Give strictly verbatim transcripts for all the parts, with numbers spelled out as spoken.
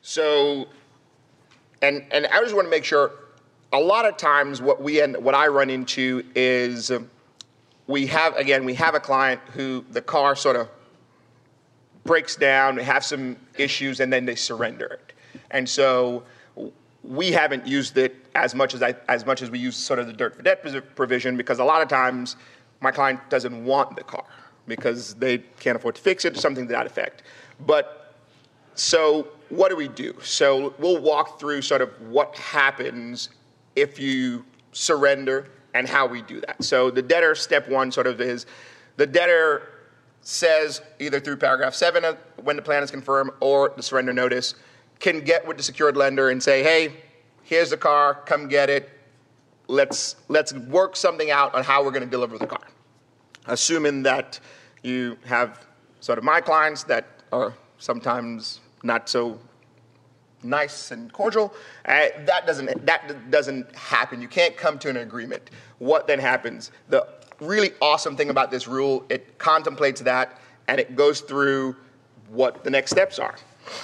So, and and I just want to make sure. A lot of times, what we end, what I run into is um, we have again we have a client who the car sort of breaks down, they have some issues, and then they surrender it. And so we haven't used it as much as I as much as we use sort of the dirt for debt provision, because a lot of times my client doesn't want the car because they can't afford to fix it or something to that effect. But so what do we do? So we'll walk through sort of what happens if you surrender and how we do that. So the debtor, step one sort of is, the debtor says either through paragraph seven of when the plan is confirmed or the surrender notice, can get with the secured lender and say, hey, here's the car, come get it. Let's let's work something out on how we're going to deliver the car. Assuming that you have sort of my clients that are sometimes not so nice and cordial, uh, that doesn't that doesn't happen. You can't come to an agreement. What then happens? The really awesome thing about this rule, it contemplates that, and it goes through what the next steps are.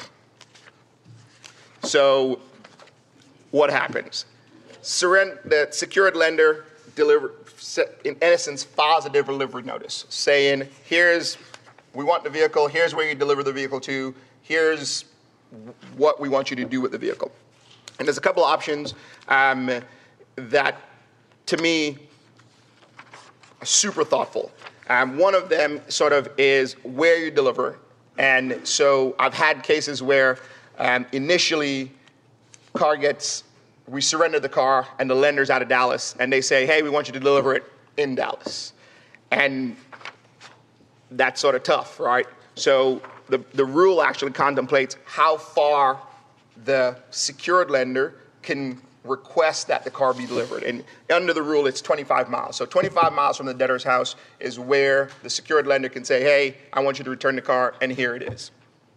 So what happens? Surrender, the secured lender deliver, in essence, files a delivery notice saying, here's, we want the vehicle, here's where you deliver the vehicle to, here's what we want you to do with the vehicle. And there's a couple of options um, that, to me, are super thoughtful. Um, one of them sort of is where you deliver. And so I've had cases where um, initially car gets, we surrender the car and the lender's out of Dallas and they say, hey, we want you to deliver it in Dallas. And that's sort of tough, right? So the, the rule actually contemplates how far the secured lender can request that the car be delivered. And under the rule, it's twenty-five miles. So twenty-five miles from the debtor's house is where the secured lender can say, hey, I want you to return the car, and here it is.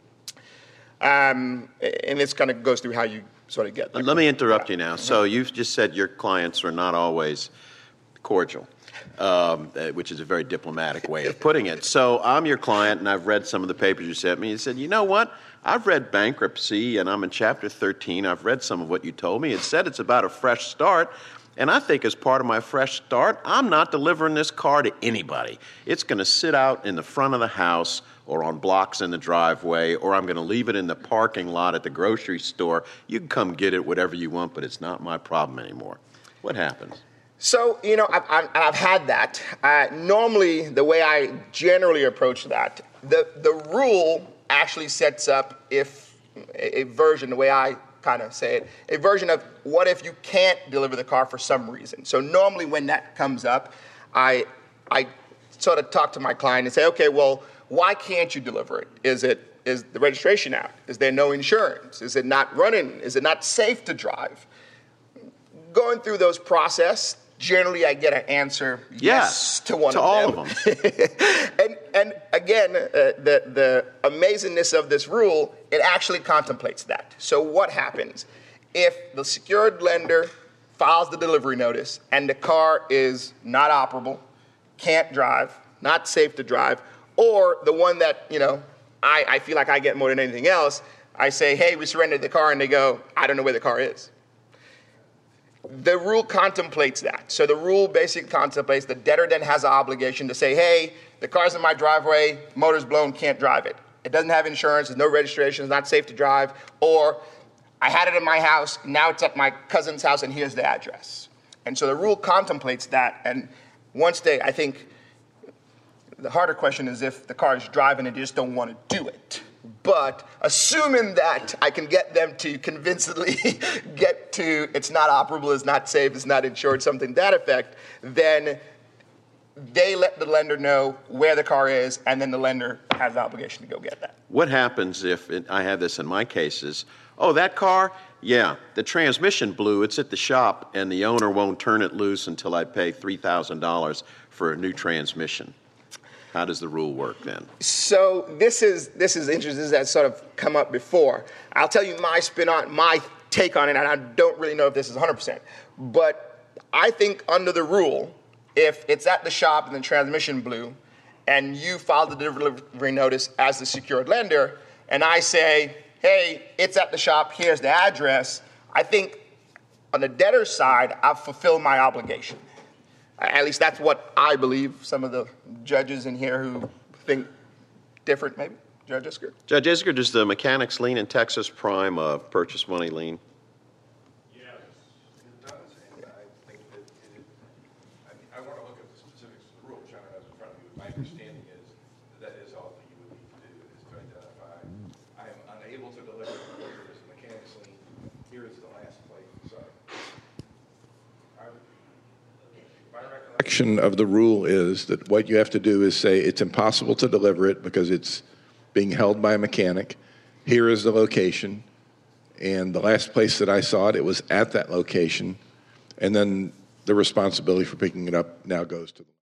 Um, and this kind of goes through how you sort of get there. Let me interrupt you now. So you've just said your clients are not always cordial, um, which is a very diplomatic way of putting it. So I'm your client, and I've read some of the papers you sent me. You said, you know what? I've read bankruptcy, and I'm in Chapter thirteen. I've read some of what you told me. It said it's about a fresh start, and I think as part of my fresh start, I'm not delivering this car to anybody. It's going to sit out in the front of the house or on blocks in the driveway, or I'm going to leave it in the parking lot at the grocery store. You can come get it, whatever you want, but it's not my problem anymore. What happens? So, you know, I've, I've, I've had that. Uh, normally, the way I generally approach that, the, the rule actually sets up if a, a version, the way I kind of say it, a version of what if you can't deliver the car for some reason. So normally when that comes up, I I sort of talk to my client and say, okay, well, why can't you deliver it? Is it is the registration out? Is there no insurance? Is it not running? Is it not safe to drive? Going through those process, generally I get an answer yes, yes to one to of all them. of them. and and again, uh, the the amazingness of this rule, it actually contemplates that. So what happens if the secured lender files the delivery notice and the car is not operable, can't drive, not safe to drive, or the one that, you know, I, I feel like I get more than anything else, I say, hey, we surrendered the car, and they go, I don't know where the car is. The rule contemplates that. So the rule basically contemplates the debtor then has an obligation to say, hey, the car's in my driveway, motor's blown, can't drive it. It doesn't have insurance, there's no registration, it's not safe to drive, or I had it in my house, now it's at my cousin's house, and here's the address. And so the rule contemplates that, and once they, I think, the harder question is if the car is driving and they just don't want to do it. But assuming that I can get them to convincingly get to it's not operable, it's not safe, it's not insured, something to that effect, then they let the lender know where the car is, and then the lender has the obligation to go get that. What happens if, it, I have this in my cases, oh, that car, yeah, the transmission blew, it's at the shop, and the owner won't turn it loose until I pay three thousand dollars for a new transmission. How does the rule work then? So this is this is interesting. This has sort of come up before. I'll tell you my spin on my take on it, and I don't really know if this is one hundred percent. But I think under the rule, if it's at the shop and the transmission blew, and you filed the delivery notice as the secured lender, and I say, hey, it's at the shop, here's the address, I think on the debtor's side, I've fulfilled my obligation. At least that's what I believe. Some of the judges in here who think different, maybe. Judge Isker? Judge Isker, does the mechanics lien in Texas prime a purchase money lien? Yes, it does. And I think that it, I mean, I want to look at the specifics of the rule, which I don't have in front of me. But my understanding is that that is all that you would need to do, is to identify, I am unable to deliver this mechanics lien. Here is the last place. So, I would, my recollection of the rule is that what you have to do is say it's impossible to deliver it because it's being held by a mechanic. Here is the location. And the last place that I saw it, it was at that location. And then the responsibility for picking it up now goes to the